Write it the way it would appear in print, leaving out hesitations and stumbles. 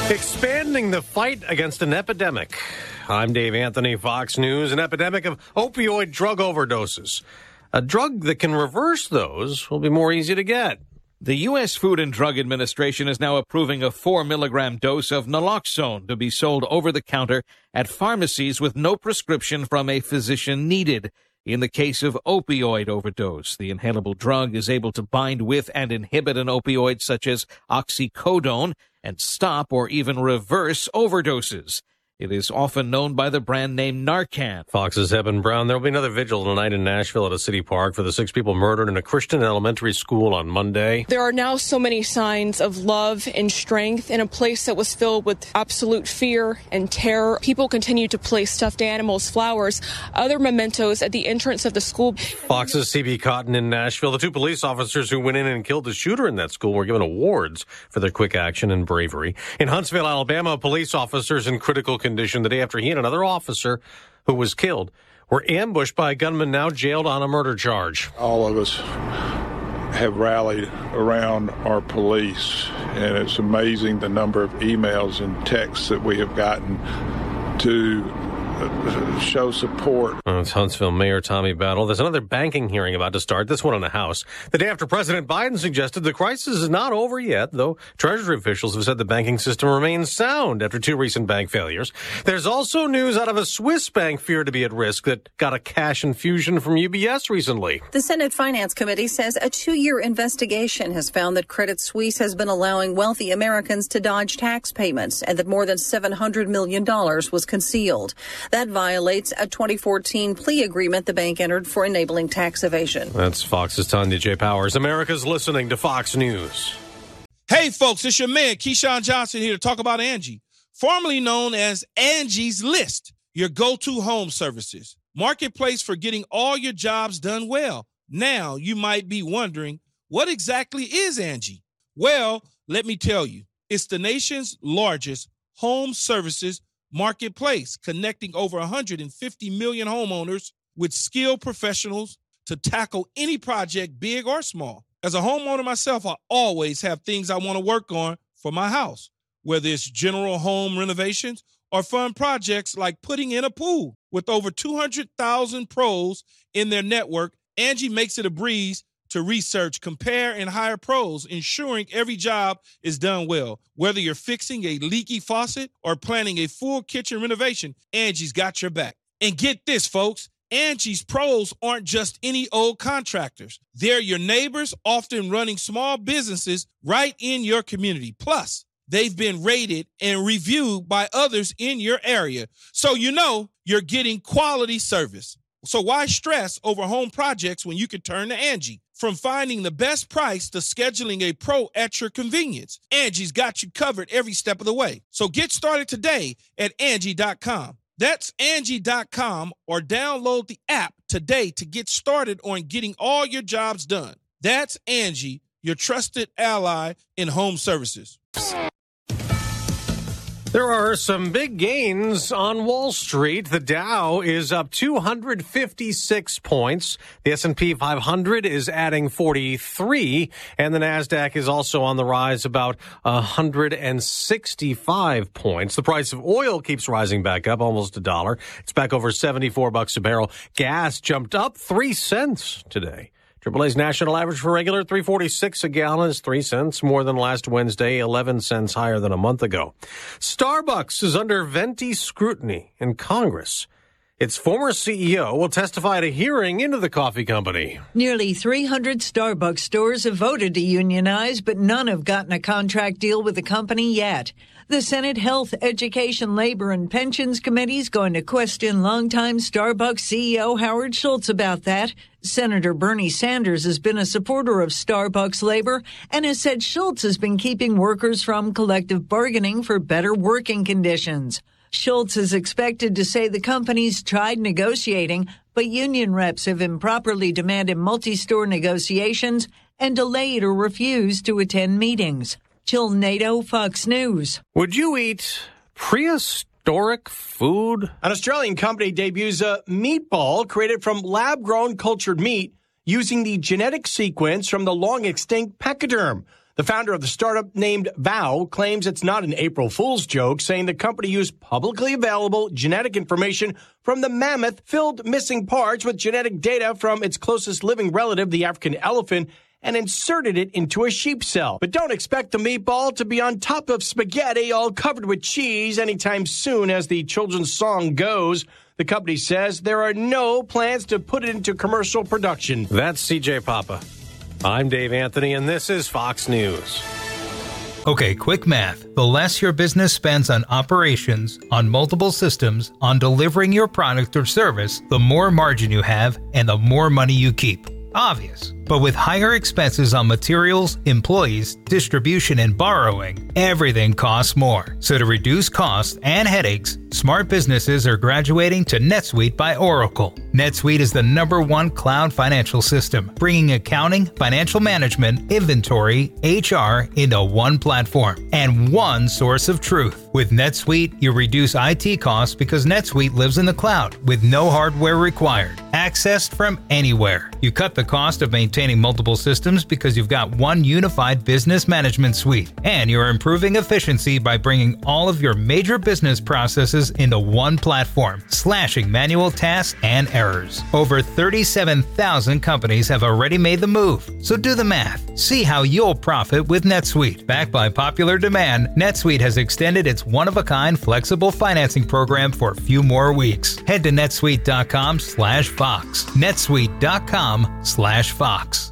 Expanding the fight against an epidemic. I'm Dave Anthony, Fox News. An epidemic of opioid drug overdoses. A drug that can reverse those will be more easy to get. The U.S. Food and Drug Administration is now approving a 4-milligram dose of naloxone to be sold over the counter at pharmacies with no prescription from a physician needed. In the case of opioid overdose, the inhalable drug is able to bind with and inhibit an opioid such as oxycodone and stop or even reverse overdoses. It is often known by the brand name Narcan. Fox's Eben Brown. There will be another vigil tonight in Nashville at a city park for the 6 people murdered in a Christian elementary school on Monday. There are now so many signs of love and strength in a place that was filled with absolute fear and terror. People continue to place stuffed animals, flowers, other mementos at the entrance of the school. Fox's CB Cotton in Nashville. The 2 police officers who went in and killed the shooter in that school were given awards for their quick action and bravery. In Huntsville, Alabama, police officers in critical condition the day after he and another officer who was killed were ambushed by a gunman now jailed on a murder charge. All of us have rallied around our police, and it's amazing the number of emails and texts that we have gotten to show support. It's Huntsville Mayor Tommy Battle. There's another banking hearing about to start, this one in the House. The day after President Biden suggested the crisis is not over yet, though Treasury officials have said the banking system remains sound after 2 recent bank failures. There's also news out of a Swiss bank feared to be at risk that got a cash infusion from UBS recently. The Senate Finance Committee says a 2-year investigation has found that Credit Suisse has been allowing wealthy Americans to dodge tax payments and that more than $700 million was concealed. That violates a 2014 plea agreement the bank entered for enabling tax evasion. That's Fox's Tanya J. Powers. America's listening to Fox News. Hey, folks, it's your man, Keyshawn Johnson, here to talk about Angie, formerly known as Angie's List, your go-to home services. Marketplace for getting all your jobs done well. Now, you might be wondering, what exactly is Angie? Well, let me tell you. It's the nation's largest home services marketplace, connecting over 150 million homeowners with skilled professionals to tackle any project, big or small. As a homeowner myself, I always have things I want to work on for my house, whether it's general home renovations or fun projects like putting in a pool. With over 200,000 pros in their network, Angie makes it a breeze to research, compare, and hire pros, ensuring every job is done well. Whether you're fixing a leaky faucet or planning a full kitchen renovation, Angie's got your back. And get this, folks, Angie's pros aren't just any old contractors. They're your neighbors, often running small businesses right in your community. Plus, they've been rated and reviewed by others in your area, so you know you're getting quality service. So why stress over home projects when you can turn to Angie? From finding the best price to scheduling a pro at your convenience, Angie's got you covered every step of the way. So get started today at Angie.com. That's Angie.com, or download the app today to get started on getting all your jobs done. That's Angie, your trusted ally in home services. There are some big gains on Wall Street. The Dow is up 256 points. The S&P 500 is adding 43, and the Nasdaq is also on the rise, about 165 points. The price of oil keeps rising back up, almost $1. It's back over $74 a barrel. Gas jumped up 3 cents today. AAA's national average for regular $3.46 a gallon is 3 cents more than last Wednesday, 11 cents higher than a month ago. Starbucks is under venti scrutiny in Congress. Its former CEO will testify at a hearing into the coffee company. Nearly 300 Starbucks stores have voted to unionize, but none have gotten a contract deal with the company yet. The Senate Health, Education, Labor, and Pensions Committee is going to question longtime Starbucks CEO Howard Schultz about that. Senator Bernie Sanders has been a supporter of Starbucks labor and has said Schultz has been keeping workers from collective bargaining for better working conditions. Schultz is expected to say the company's tried negotiating, but union reps have improperly demanded multi-store negotiations and delayed or refused to attend meetings. Jill Nato, Fox News. Would you eat prehistoric food? An Australian company debuts a meatball created from lab-grown cultured meat using the genetic sequence from the long-extinct pachyderm. The founder of the startup named Vow claims it's not an April Fool's joke, saying the company used publicly available genetic information from the mammoth, filled missing parts with genetic data from its closest living relative, the African elephant, and inserted it into a sheep cell. But don't expect the meatball to be on top of spaghetti all covered with cheese anytime soon, as the children's song goes. The company says there are no plans to put it into commercial production. That's CJ Papa. I'm Dave Anthony, and this is Fox News. Okay, quick math. The less your business spends on operations, on multiple systems, on delivering your product or service, the more margin you have and the more money you keep. Obvious. But with higher expenses on materials, employees, distribution, and borrowing, everything costs more. So to reduce costs and headaches, smart businesses are graduating to NetSuite by Oracle. NetSuite is the #1 cloud financial system, bringing accounting, financial management, inventory, HR into one platform and one source of truth. With NetSuite, you reduce IT costs because NetSuite lives in the cloud with no hardware required, accessed from anywhere. You cut the cost of maintaining multiple systems because you've got one unified business management suite, and you're improving efficiency by bringing all of your major business processes into one platform, slashing manual tasks and errors. Over 37,000 companies have already made the move, so do the math. See how you'll profit with NetSuite. Backed by popular demand, NetSuite has extended its one-of-a-kind flexible financing program for a few more weeks. Head to netsuite.com/Fox. netsuite.com/Fox.